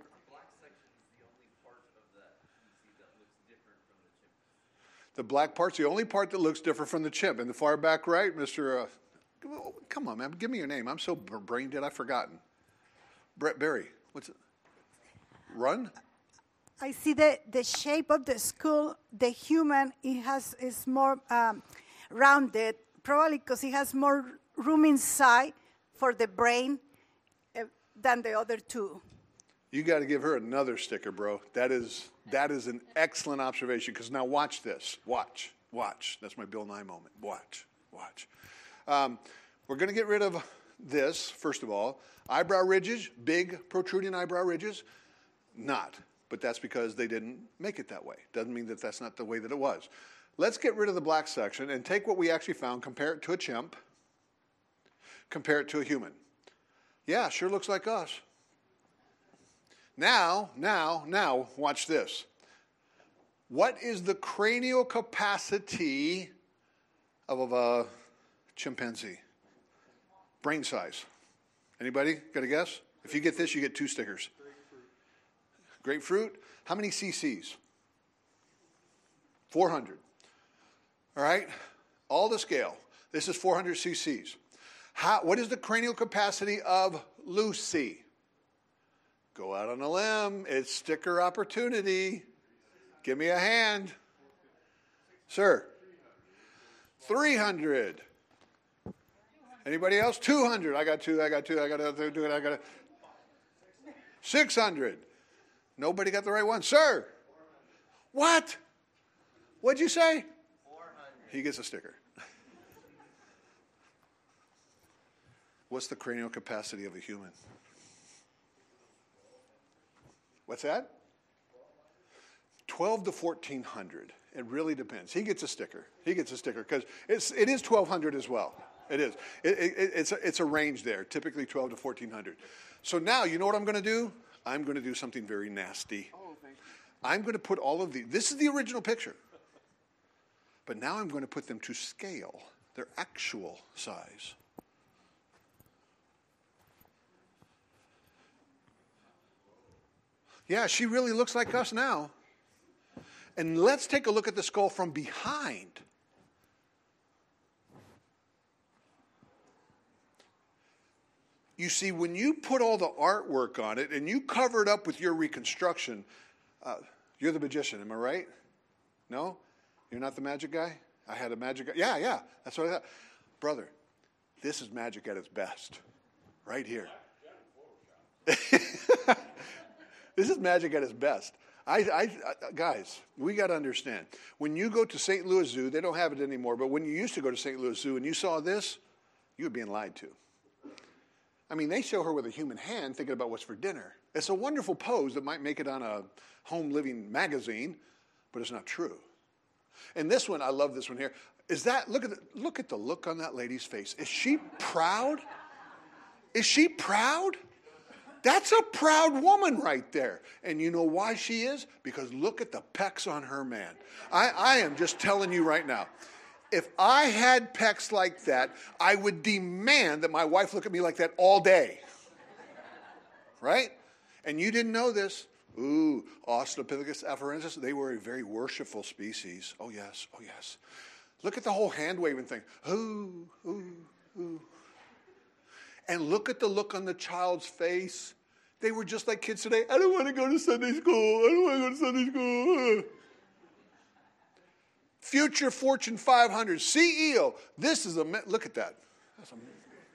The black part's the only part that looks different from the chimp. In the far back right, Mr. Come on, man. Give me your name. I'm so brain dead, I've forgotten. Brett Berry. What's it? Run? I see the shape of the skull. The human is more rounded, probably because it has more room inside for the brain than the other two. You got to give her another sticker, bro. That is an excellent observation. Because now watch this. Watch. That's my Bill Nye moment. Watch. We're going to get rid of this, first of all. Eyebrow ridges, big protruding eyebrow ridges, not. But that's because they didn't make it that way. Doesn't mean that that's not the way that it was. Let's get rid of the black section and take what we actually found, compare it to a chimp, compare it to a human. Yeah, sure looks like us. Now, watch this. What is the cranial capacity of a chimpanzee? Brain size. Anybody got a guess? If you get this, you get 2 stickers. Grapefruit. How many cc's? 400. All right? All the scale. This is 400 cc's. What is the cranial capacity of Lucy? Go out on a limb. It's sticker opportunity. Give me a hand. Sir. 300. Anybody else? 200. I got 600. Nobody got the right one. Sir. What? What'd you say? 400. He gets a sticker. What's the cranial capacity of a human? What's that? 12 to 1,400. It really depends. He gets a sticker. Because it is 1,200 as well. It is. It's a range there, typically 12 to 1,400. So now, you know what I'm going to do? I'm going to do something very nasty. Oh, thank you. I'm going to put all of these. This is the original picture. But now I'm going to put them to scale, their actual size. Yeah, she really looks like us now. And let's take a look at the skull from behind. You see, when you put all the artwork on it and you cover it up with your reconstruction, you're the magician, am I right? No? You're not the magic guy? I had a magic guy. Yeah, that's what I thought. Brother, this is magic at its best. Right here. This is magic at its best. Guys, we got to understand. When you go to St. Louis Zoo, they don't have it anymore, but when you used to go to St. Louis Zoo and you saw this, you were being lied to. I mean, they show her with a human hand thinking about what's for dinner. It's a wonderful pose that might make it on a home living magazine, but it's not true. And this one, I love this one here. Look at the look on that lady's face. Is she proud? Is she proud? That's a proud woman right there. And you know why she is? Because look at the pecs on her man. I am just telling you right now. If I had pecs like that, I would demand that my wife look at me like that all day. Right? And you didn't know this. Ooh, Australopithecus afarensis, they were a very worshipful species. Oh, yes. Look at the whole hand-waving thing. Ooh. And look at the look on the child's face. They were just like kids today. I don't want to go to Sunday school. Future Fortune 500 CEO. This is look at that. That's amazing.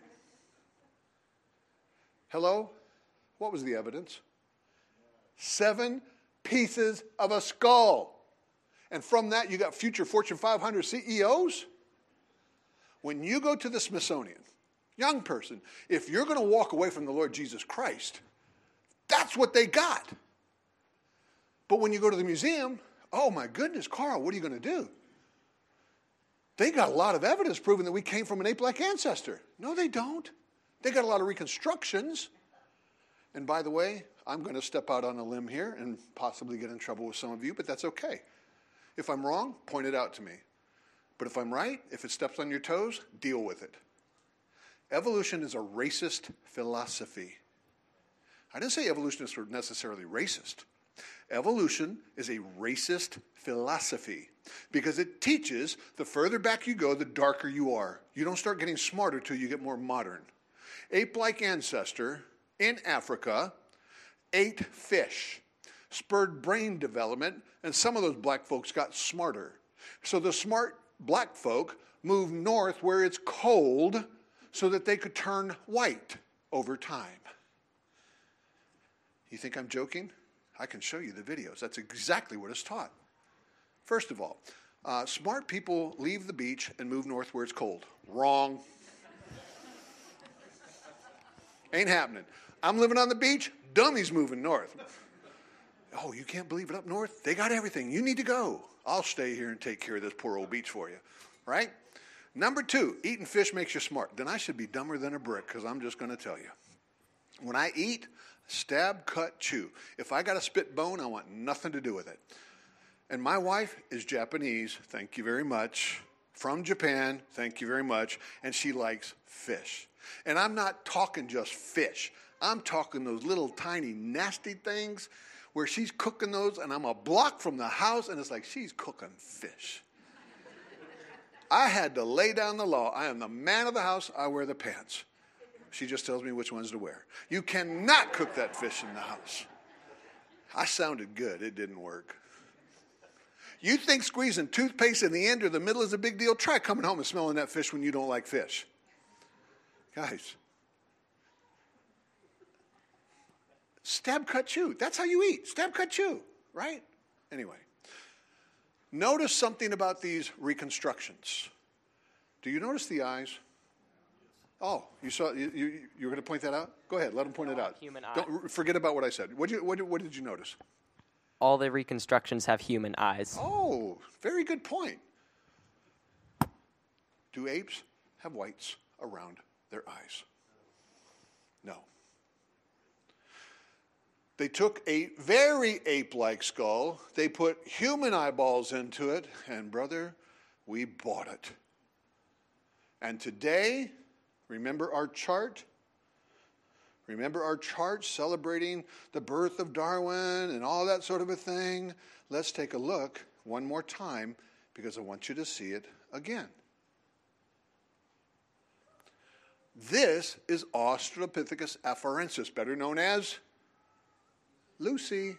Hello? What was the evidence? 7 pieces of a skull. And from that, you got future Fortune 500 CEOs. When you go to the Smithsonian, young person, if you're going to walk away from the Lord Jesus Christ, that's what they got. But when you go to the museum, oh my goodness, Carl, what are you going to do? They got a lot of evidence proving that we came from an ape-like ancestor. No, they don't. They got a lot of reconstructions. And by the way, I'm going to step out on a limb here and possibly get in trouble with some of you, but that's okay. If I'm wrong, point it out to me. But if I'm right, if it steps on your toes, deal with it. Evolution is a racist philosophy. I didn't say evolutionists were necessarily racist. Evolution is a racist philosophy because it teaches the further back you go, the darker you are. You don't start getting smarter till you get more modern. Ape-like ancestor in Africa ate fish, spurred brain development, and some of those black folks got smarter. So the smart black folk moved north where it's cold so that they could turn white over time. You think I'm joking? I can show you the videos. That's exactly what is taught. First of all, smart people leave the beach and move north where it's cold. Wrong. Ain't happening. I'm living on the beach. Dummy's moving north. Oh, you can't believe it up north? They got everything. You need to go. I'll stay here and take care of this poor old beach for you. Right? Number 2, eating fish makes you smart. Then I should be dumber than a brick because I'm just going to tell you. When I eat, stab, cut, chew. If I got a spit bone, I want nothing to do with it. And my wife is Japanese, thank you very much. From Japan, thank you very much. And she likes fish. And I'm not talking just fish. I'm talking those little tiny nasty things where she's cooking those and I'm a block from the house and it's like she's cooking fish. I had to lay down the law. I am the man of the house. I wear the pants. She just tells me which ones to wear. You cannot cook that fish in the house. I sounded good. It didn't work. You think squeezing toothpaste in the end or the middle is a big deal? Try coming home and smelling that fish when you don't like fish. Guys. Stab, cut, chew. That's how you eat. Stab, cut, chew. Right? Anyway. Notice something about these reconstructions. Do you notice the eyes? Oh, you saw. You were going to point that out? Go ahead. Let him point it out. Human eye. Don't forget about what I said. What did you notice? All the reconstructions have human eyes. Oh, very good point. Do apes have whites around their eyes? No. They took a very ape-like skull. They put human eyeballs into it. And brother, we bought it. And today, remember our chart? Remember our chart celebrating the birth of Darwin and all that sort of a thing? Let's take a look one more time because I want you to see it again. This is Australopithecus afarensis, better known as Lucy.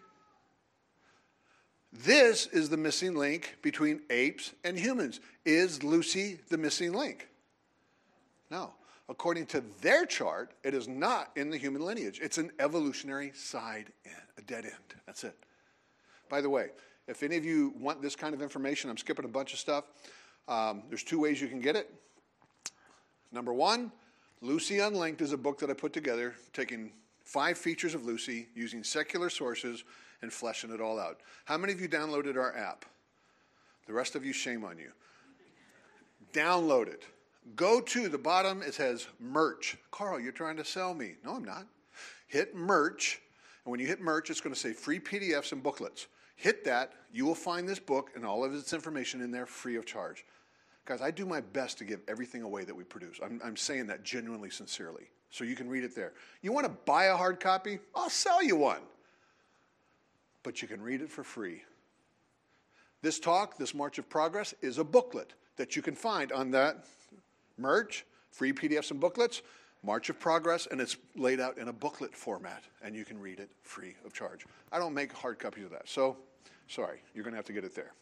This is the missing link between apes and humans. Is Lucy the missing link? No. According to their chart, it is not in the human lineage. It's an evolutionary side end, a dead end. That's it. By the way, if any of you want this kind of information, I'm skipping a bunch of stuff. There's 2 ways you can get it. Number 1, Lucy Unlinked is a book that I put together, taking 5 features of Lucy, using secular sources, and fleshing it all out. How many of you downloaded our app? The rest of you, shame on you. Download it. Go to the bottom, it says merch. Carl, you're trying to sell me. No, I'm not. Hit merch, and when you hit merch, it's going to say free PDFs and booklets. Hit that, you will find this book and all of its information in there free of charge. Guys, I do my best to give everything away that we produce. I'm saying that genuinely, sincerely. So you can read it there. You want to buy a hard copy? I'll sell you one. But you can read it for free. This talk, this March of Progress, is a booklet that you can find on that merch, free PDFs and booklets, March of Progress, and it's laid out in a booklet format, and you can read it free of charge. I don't make hard copies of that, so sorry, you're going to have to get it there.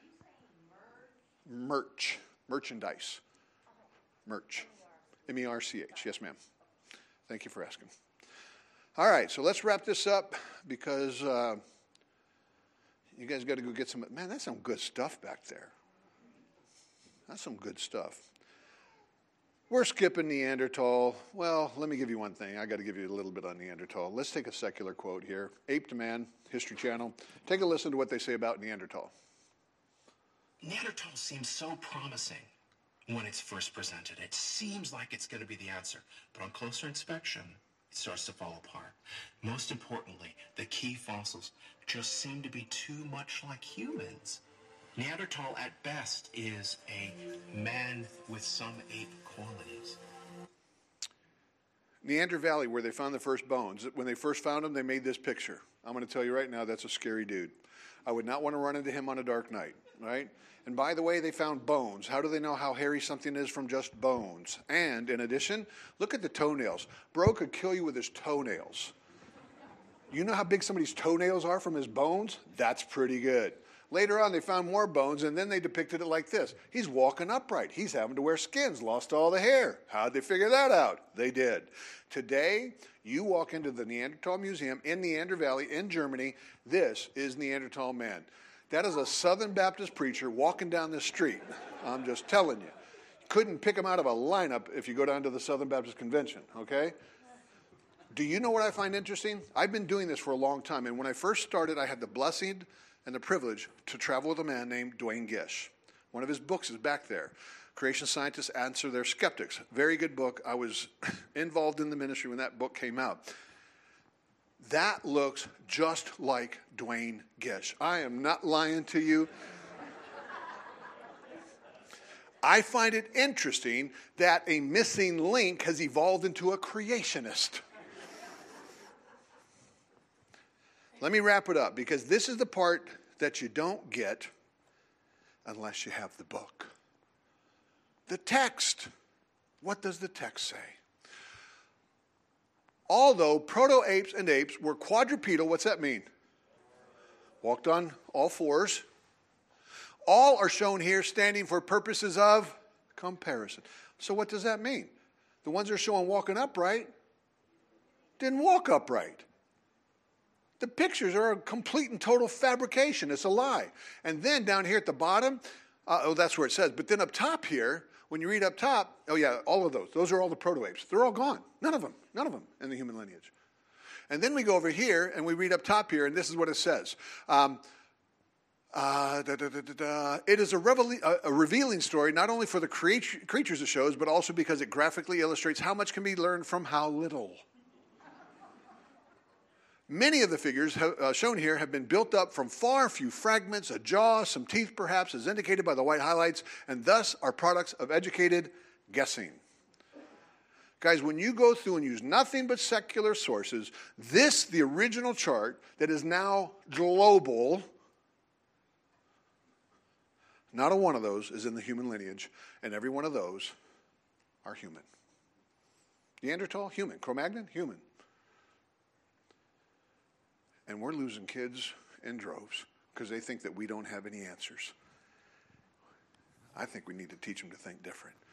Merch. Merchandise. Merch. M-E-R-C-H. Yes, ma'am. Thank you for asking. All right, so let's wrap this up because you guys got to go get some. Man, that's some good stuff back there. That's some good stuff. We're skipping Neanderthal. Well, let me give you one thing. I got to give you a little bit on Neanderthal. Let's take a secular quote here. Ape to Man, History Channel. Take a listen to what they say about Neanderthal. Neanderthal seems so promising when it's first presented. It seems like it's going to be the answer. But on closer inspection, it starts to fall apart. Most importantly, the key fossils just seem to be too much like humans. Neanderthal at best is a man with some ape qualities. Neander Valley, where they found the first bones, when they first found them, they made this picture. I'm going to tell you right now, that's a scary dude. I would not want to run into him on a dark night, right? And by the way, they found bones. How do they know how hairy something is from just bones? And in addition, look at the toenails. Bro could kill you with his toenails. You know how big somebody's toenails are from his bones? That's pretty good. Later on, they found more bones, and then they depicted it like this. He's walking upright. He's having to wear skins, lost all the hair. How'd they figure that out? They did. Today, you walk into the Neanderthal Museum in Neander Valley in Germany. This is Neanderthal man. That is a Southern Baptist preacher walking down the street. I'm just telling you. Couldn't pick him out of a lineup if you go down to the Southern Baptist Convention, okay? Do you know what I find interesting? I've been doing this for a long time, and when I first started, I had the blessing and the privilege to travel with a man named Dwayne Gish. One of his books is back there. Creation Scientists Answer Their Skeptics. Very good book. I was involved in the ministry when that book came out. That looks just like Dwayne Gish. I am not lying to you. I find it interesting that a missing link has evolved into a creationist. Let me wrap it up, because this is the part that you don't get unless you have the book. The text. What does the text say? Although proto-apes and apes were quadrupedal, what's that mean? Walked on all fours. All are shown here standing for purposes of comparison. So what does that mean? The ones that are shown walking upright didn't walk upright. The pictures are a complete and total fabrication. It's a lie. And then down here at the bottom, that's where it says. But then up top here, when you read up top, oh yeah, all of those. Those are all the proto-apes. They're all gone. None of them in the human lineage. And then we go over here and we read up top here, and this is what it says. It is a revealing story, not only for the creatures it shows, but also because it graphically illustrates how much can be learned from how little. Many of the figures shown here have been built up from far few fragments, a jaw, some teeth perhaps, as indicated by the white highlights, and thus are products of educated guessing. Guys, when you go through and use nothing but secular sources, the original chart that is now global, not a one of those is in the human lineage, and every one of those are human. Neanderthal, human. Cro-Magnon, human. And we're losing kids in droves because they think that we don't have any answers. I think we need to teach them to think different.